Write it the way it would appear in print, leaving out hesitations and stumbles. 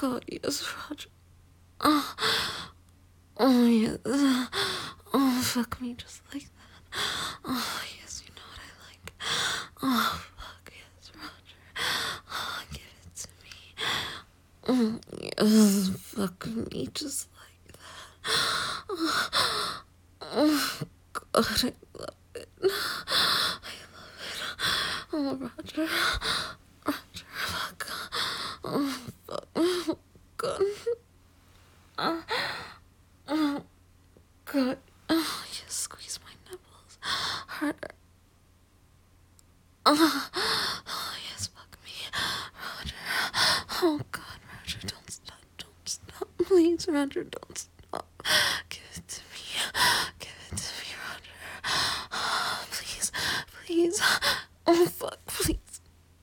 God, yes, Roger. Oh, oh, yes. Oh, fuck me just like that. Oh, yes, you know what I like. Oh, fuck, yes, Roger. Oh, give it to me. Oh, yes, fuck me just like that. Oh, God, I love it. I love it. Oh, Roger. Roger, fuck. Oh, fuck. Oh, God. Oh, God. Oh, yes, squeeze my nipples harder. Oh, yes, fuck me. Roger. Oh, God, Roger, don't stop. Don't stop. Please, Roger, don't stop. Give it to me. Give it to me, Roger. Please, please.